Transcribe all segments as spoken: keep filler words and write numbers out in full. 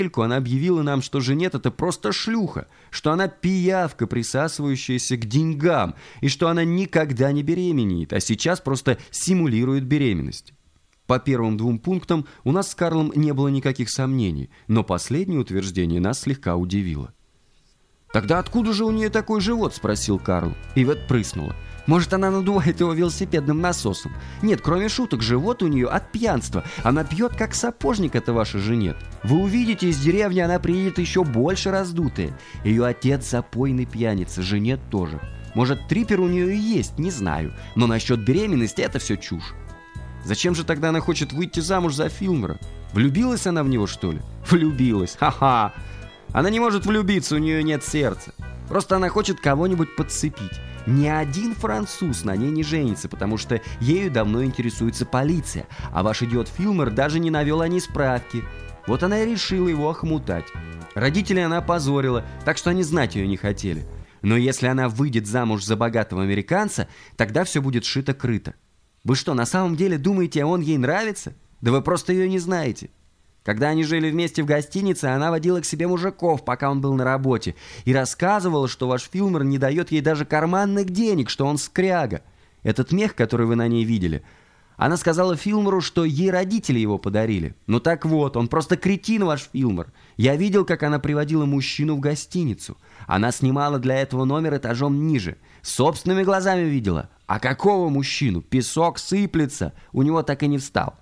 она объявила нам, что Женет — это просто шлюха, что она пиявка, присасывающаяся к деньгам, и что она никогда не беременеет, а сейчас просто симулирует беременность. По первым двум пунктам у нас с Карлом не было никаких сомнений, но последнее утверждение нас слегка удивило. «Тогда откуда же у нее такой живот?» — спросил Карл. Ивет прыснула. «Может, она надувает его велосипедным насосом? Нет, кроме шуток, живот у нее от пьянства. Она пьет, как сапожник, это ваша Женет. Вы увидите, из деревни она приедет еще больше раздутая. Ее отец запойный пьяница, Женет тоже. Может, трипер у нее и есть, не знаю. Но насчет беременности это все чушь. Зачем же тогда она хочет выйти замуж за Филмора? Влюбилась она в него, что ли? Влюбилась, ха-ха! Она не может влюбиться, у нее нет сердца. Просто она хочет кого-нибудь подцепить. Ни один француз на ней не женится, потому что ею давно интересуется полиция, а ваш идиот Филмор даже не навел о ней справки. Вот она и решила его охмутать. Родителей она опозорила, так что они знать ее не хотели. Но если она выйдет замуж за богатого американца, тогда все будет шито-крыто. Вы что, на самом деле думаете, он ей нравится? Да вы просто ее не знаете. Когда они жили вместе в гостинице, она водила к себе мужиков, пока он был на работе, и рассказывала, что ваш Филмор не дает ей даже карманных денег, что он скряга. Этот мех, который вы на ней видели, она сказала Филмору, что ей родители его подарили. Ну так вот, он просто кретин, ваш Филмор. Я видел, как она приводила мужчину в гостиницу. Она снимала для этого номер этажом ниже. Собственными глазами видела. А какого мужчину? Песок сыплется. У него так и не встал.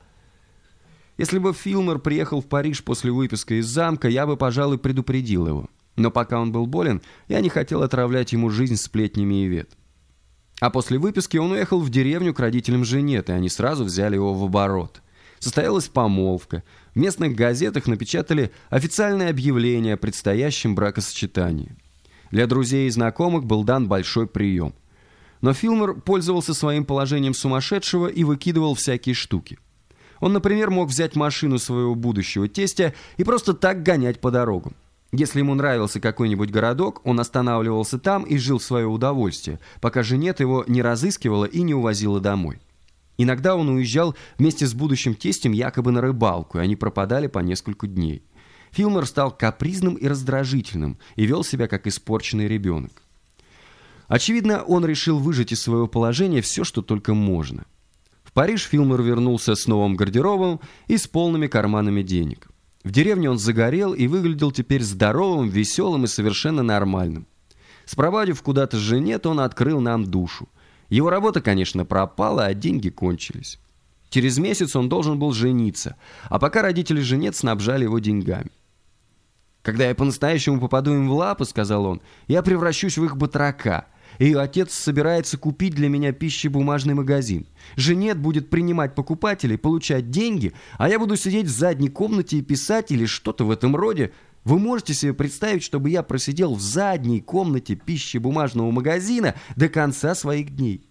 Если бы Филмор приехал в Париж после выписки из замка, я бы, пожалуй, предупредил его. Но пока он был болен, я не хотел отравлять ему жизнь сплетнями Ивет. А после выписки он уехал в деревню к родителям Женет, и они сразу взяли его в оборот. Состоялась помолвка. В местных газетах напечатали официальное объявление о предстоящем бракосочетании. Для друзей и знакомых был дан большой прием. Но Филмор пользовался своим положением сумасшедшего и выкидывал всякие штуки. Он, например, мог взять машину своего будущего тестя и просто так гонять по дорогам. Если ему нравился какой-нибудь городок, он останавливался там и жил в свое удовольствие, пока Женет его не разыскивала и не увозила домой. Иногда он уезжал вместе с будущим тестем якобы на рыбалку, и они пропадали по несколько дней. Филмор стал капризным и раздражительным и вел себя как испорченный ребенок. Очевидно, он решил выжать из своего положения все, что только можно. В Париж Филмор вернулся с новым гардеробом и с полными карманами денег. В деревне он загорел и выглядел теперь здоровым, веселым и совершенно нормальным. Спровадив куда-то Женет, он открыл нам душу. Его работа, конечно, пропала, а деньги кончились. Через месяц он должен был жениться, а пока родители Женет снабжали его деньгами. «Когда я по-настоящему попаду им в лапы, — сказал он, — я превращусь в их батрака. Ее отец собирается купить для меня пищебумажный магазин. Женет будет принимать покупателей, получать деньги, а я буду сидеть в задней комнате и писать или что-то в этом роде. Вы можете себе представить, чтобы я просидел в задней комнате пищебумажного магазина до конца своих дней?»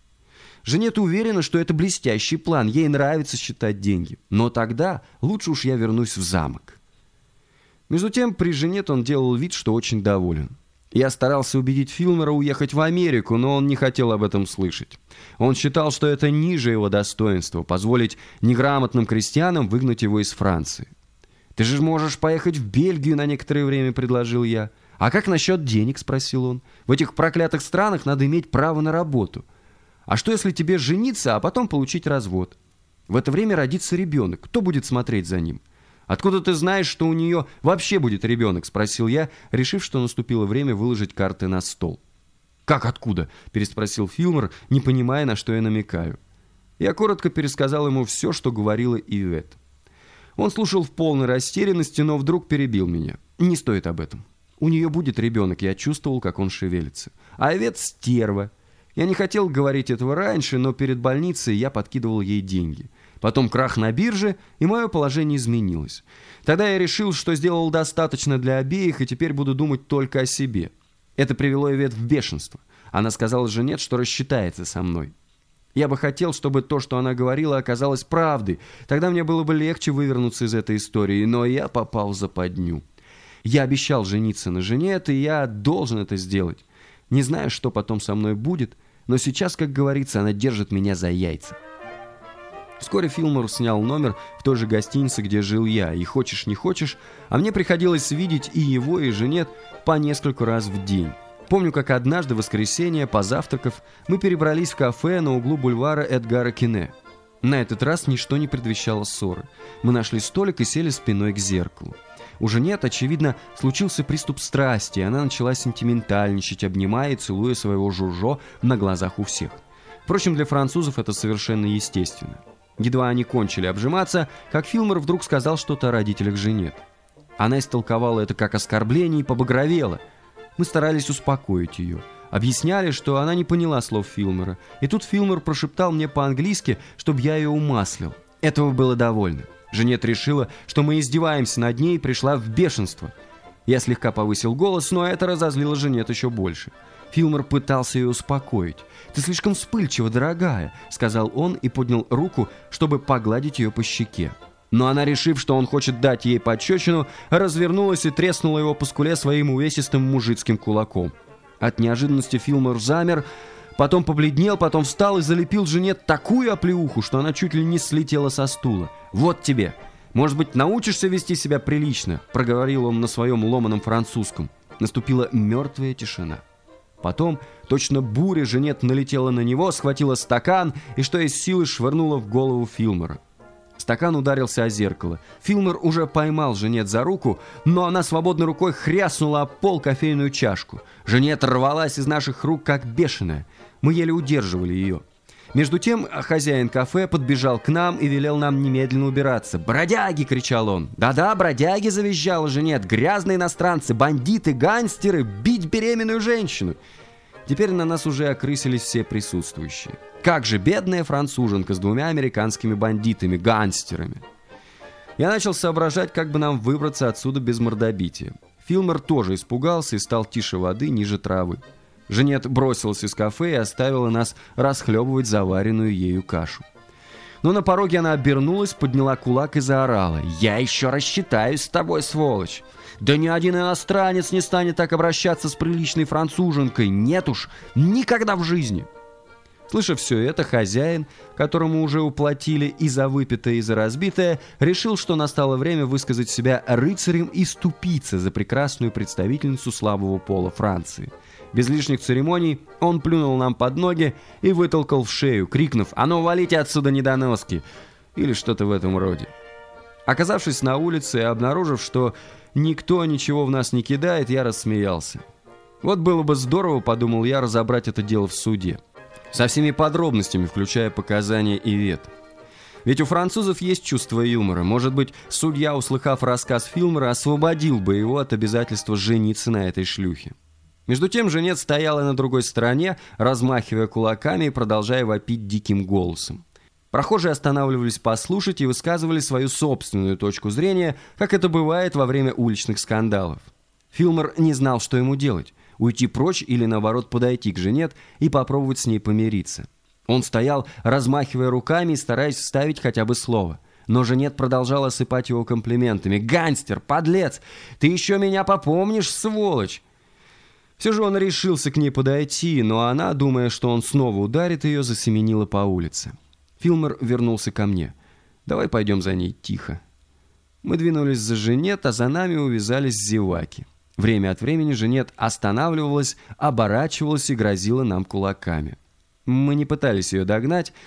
Женет уверена, что это блестящий план, ей нравится считать деньги. Но тогда лучше уж я вернусь в замок. Между тем, при Женет он делал вид, что очень доволен. Я старался убедить Филмора уехать в Америку, но он не хотел об этом слышать. Он считал, что это ниже его достоинства, позволить неграмотным крестьянам выгнать его из Франции. «Ты же можешь поехать в Бельгию на некоторое время», — предложил я. «А как насчет денег?» — спросил он. «В этих проклятых странах надо иметь право на работу. А что, если тебе жениться, а потом получить развод? В это время родится ребенок. Кто будет смотреть за ним?» «Откуда ты знаешь, что у нее вообще будет ребенок?» — спросил я, решив, что наступило время выложить карты на стол. «Как откуда?» — переспросил Филмор, не понимая, на что я намекаю. Я коротко пересказал ему все, что говорила Ивет. Он слушал в полной растерянности, но вдруг перебил меня. «Не стоит об этом. У нее будет ребенок», — я чувствовал, как он шевелится. «А Ивет стерва. Я не хотел говорить этого раньше, но перед больницей я подкидывал ей деньги. Потом крах на бирже, и мое положение изменилось. Тогда я решил, что сделал достаточно для обеих, и теперь буду думать только о себе. Это привело Ивет в бешенство. Она сказала Женет, что рассчитается со мной. Я бы хотел, чтобы то, что она говорила, оказалось правдой. Тогда мне было бы легче вывернуться из этой истории, но я попал в западню. Я обещал жениться на Женет, и я должен это сделать. Не знаю, что потом со мной будет, но сейчас, как говорится, она держит меня за яйца». Вскоре Филмор снял номер в той же гостинице, где жил я, и хочешь не хочешь, а мне приходилось видеть и его, и Жанет по несколько раз в день. Помню, как однажды в воскресенье, позавтракав, мы перебрались в кафе на углу бульвара Эдгара Кине. На этот раз ничто не предвещало ссоры. Мы нашли столик и сели спиной к зеркалу. У Жанет, очевидно, случился приступ страсти, и она начала сентиментальничать, обнимая и целуя своего Жужо на глазах у всех. Впрочем, для французов это совершенно естественно. Едва они кончили обжиматься, как Филмор вдруг сказал что-то о родителях Жанет. Она истолковала это как оскорбление и побагровела. Мы старались успокоить ее. Объясняли, что она не поняла слов Филмора. И тут Филмор прошептал мне по-английски, чтобы я ее умаслил. Этого было довольно. Жанет решила, что мы издеваемся над ней, и пришла в бешенство. Я слегка повысил голос, но это разозлило Жанет еще больше. Филмор пытался ее успокоить. «Ты слишком вспыльчива, дорогая», — сказал он и поднял руку, чтобы погладить ее по щеке. Но она, решив, что он хочет дать ей пощечину, развернулась и треснула его по скуле своим увесистым мужицким кулаком. От неожиданности Филмор замер, потом побледнел, потом встал и залепил Жанет такую оплеуху, что она чуть ли не слетела со стула. «Вот тебе! Может быть, научишься вести себя прилично?» — проговорил он на своем ломаном французском. Наступила мертвая тишина. Потом, точно буря, Жанет налетела на него, схватила стакан и, что из силы, швырнула в голову Филмора. Стакан ударился о зеркало. Филмор уже поймал Жанет за руку, но она свободной рукой хряснула об пол кофейную чашку. Жанет рвалась из наших рук, как бешеная. Мы еле удерживали ее. Между тем хозяин кафе подбежал к нам и велел нам немедленно убираться. «Бродяги!» — кричал он. «Да-да, бродяги!» — завизжала Жанет. «Грязные иностранцы, бандиты, гангстеры, бить беременную женщину!» Теперь на нас уже окрысились все присутствующие. Как же бедная француженка с двумя американскими бандитами, гангстерами. Я начал соображать, как бы нам выбраться отсюда без мордобития. Филмор тоже испугался и стал тише воды, ниже травы. Жанет бросилась из кафе и оставила нас расхлебывать заваренную ею кашу. Но на пороге она обернулась, подняла кулак и заорала: «Я еще рассчитаюсь с тобой, сволочь! Да ни один иностранец не станет так обращаться с приличной француженкой! Нет уж, никогда в жизни!» Слыша все это, хозяин, которому уже уплатили и за выпитое, и за разбитое, решил, что настало время высказать себя рыцарем и ступиться за прекрасную представительницу слабого пола Франции. Без лишних церемоний он плюнул нам под ноги и вытолкал в шею, крикнув: «А ну, валите отсюда, недоноски!» или что-то в этом роде. Оказавшись на улице и обнаружив, что никто ничего в нас не кидает, я рассмеялся. Вот было бы здорово, подумал я, разобрать это дело в суде. Со всеми подробностями, включая показания Ивет. Ведь у французов есть чувство юмора. Может быть, судья, услыхав рассказ Филмора, освободил бы его от обязательства жениться на этой шлюхе. Между тем Жанет стояла на другой стороне, размахивая кулаками и продолжая вопить диким голосом. Прохожие останавливались послушать и высказывали свою собственную точку зрения, как это бывает во время уличных скандалов. Филмор не знал, что ему делать. Уйти прочь или, наоборот, подойти к Жанет и попробовать с ней помириться. Он стоял, размахивая руками и стараясь вставить хотя бы слово. Но Жанет продолжала осыпать его комплиментами. «Гангстер! Подлец! Ты еще меня попомнишь, сволочь!» Все же он решился к ней подойти, но она, думая, что он снова ударит ее, засеменила по улице. Филмор вернулся ко мне. «Давай пойдем за ней тихо». Мы двинулись за Жанет, а за нами увязались зеваки. Время от времени Жанет останавливалась, оборачивалась и грозила нам кулаками. Мы не пытались ее догнать,